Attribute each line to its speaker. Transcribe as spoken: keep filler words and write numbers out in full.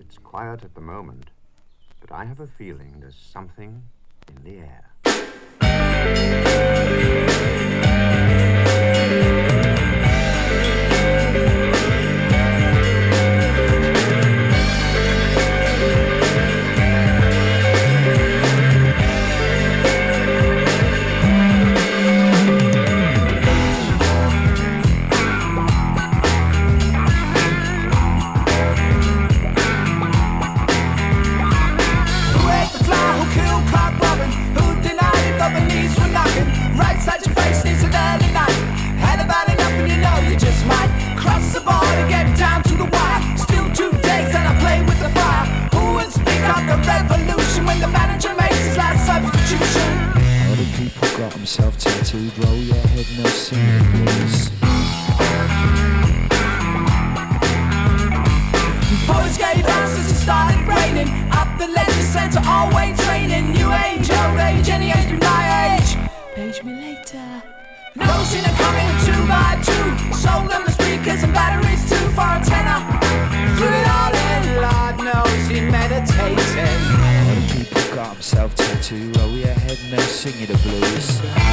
Speaker 1: It's quiet at the moment, but I have a feeling there's something in the air.
Speaker 2: Self-tattooed, roll your head, no singing blues.
Speaker 3: Boys gave answers, it started raining. Up the leisure centre, all way training. New age, old age, any age but my age. Page me later. No sinner coming two by two. Sold them the speakers and batteries too for a tenner. Threw it all in, Lord knows he meditated.
Speaker 2: All the people got them self-tattooed, roll your head, no singing the blues.